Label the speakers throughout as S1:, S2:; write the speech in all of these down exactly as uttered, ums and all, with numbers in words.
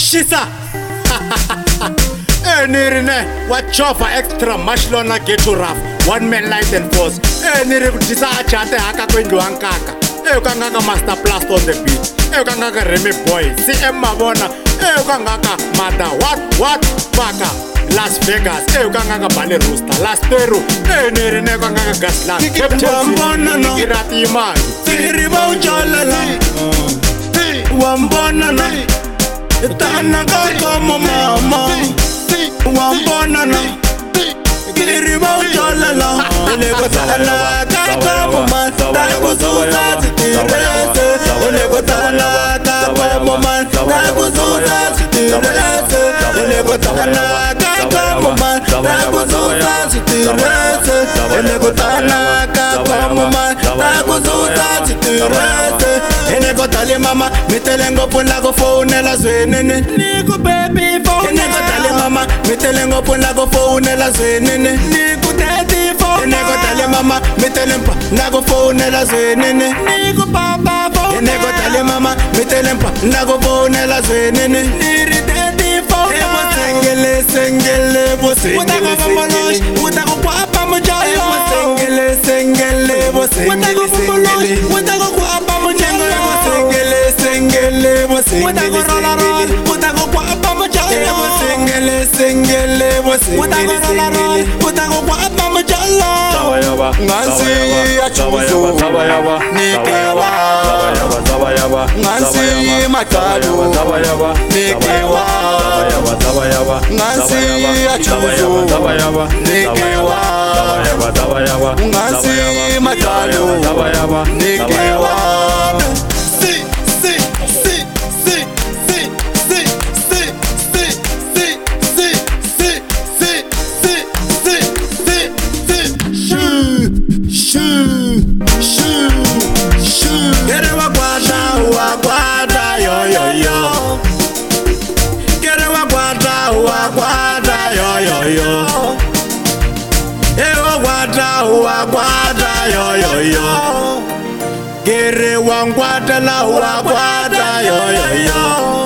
S1: Shisa Enirine Wachofa extra much lona get to rough one man light and force Eniri kutisa achate haka kwendu hankaka Eyo kangaka master blast on the beat Eyo kangaka Remy Boy C M Mabona Eyo kangaka Mata what what Baka Las Vegas Eyo kangaka Bale Rooster Las Peru Enirine kangaka Gasland
S2: Wambona no
S1: Irati imagi
S2: Tiriba ujalala Wambona no Tana kaka mama Wambona no Tiriba ujalala Olego tala kaka mama Tago suza zitirese Olego tala kaka mama Tago suza zitirese Olego tala kaka mama Tago suza zitirese Olego tala kaka mama Tago suza zitirese Enego tali mama Mitelengo pula go phone la zwenene Niku baby phone Enego tali mama Mitelengo pula go phone la zwenene Niku daddy phone Enego tali mama Mitelempa Nago phone la zwenene Niku papa phone Enego tali mama Mitelempa Nago phone la zwenene Niri daddy phone Ewa sengele sengele Bo sengele sengele Utago kwapa mujalo Ewa sengele sengele Bo sengele sengele Utago kwapa mujalo Sengele sengele bo sengele sengele utago kwapa mujalo sengele sengele bo sengele sengele utago kwapa mujalo ngansi achuzo nikewa ngansi makalu nikewa ngansi achuzo nikewa ngansi makalu nikewa Gere wangwada la wagwada yo yo yo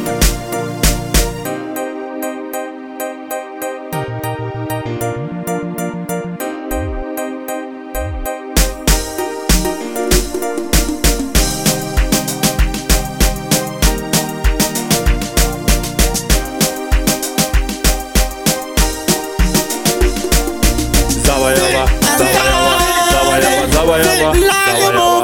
S3: Zabayaba, zabayaba, zabayaba, zabayaba,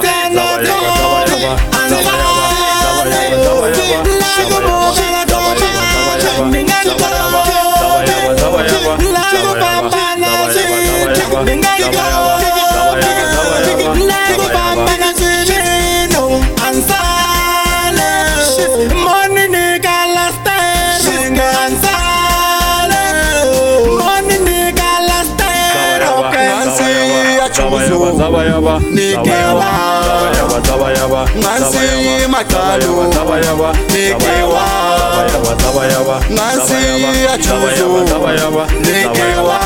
S3: Zabayaba,
S2: nikewa
S3: zabayaba,
S2: ngansi makalu nikewa ngansi achuzo nikewa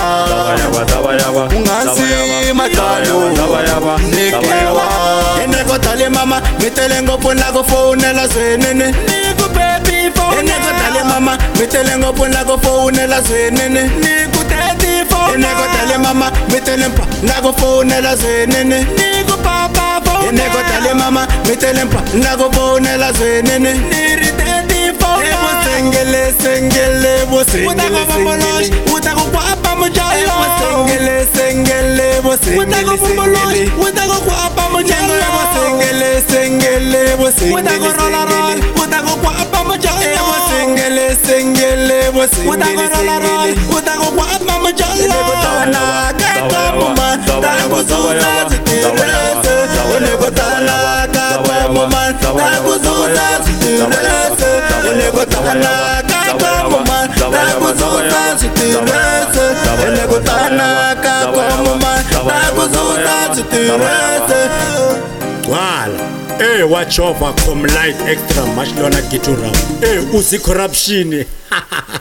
S2: ngansi makalu nikewa Enego tali mama mitelengo pula go phone la zwenene Niku baby phone Enego tali mama mitelengo pula go phone la zwenene Niku daddy phone Enego tali mama mitelempa nago phone la zwenene Niku papa phone Enego tali mama mitelempa nago phone la zwenene Niri daddy phone Ewa sengele sengele bo sengele sengele Utago kwapa mujalo Ewa sengele sengele bo sengele sengele Utago kwapa mujalo Ewa sengele sengele bo sengele sengele Utago kwapa mujalo Ewa sengele sengele bo sengele sengele Utago kwapa mujalo Enego tala kaka mama Tago suza zitirese Enego tala kaka mama Tago suza zitirese Enego tala kaka mama Tago suza zitirese Enego tala kaka mama Tago suza zitirese
S1: Wala Eh wachofa com light extra much lona get to rough Eh uzi corruption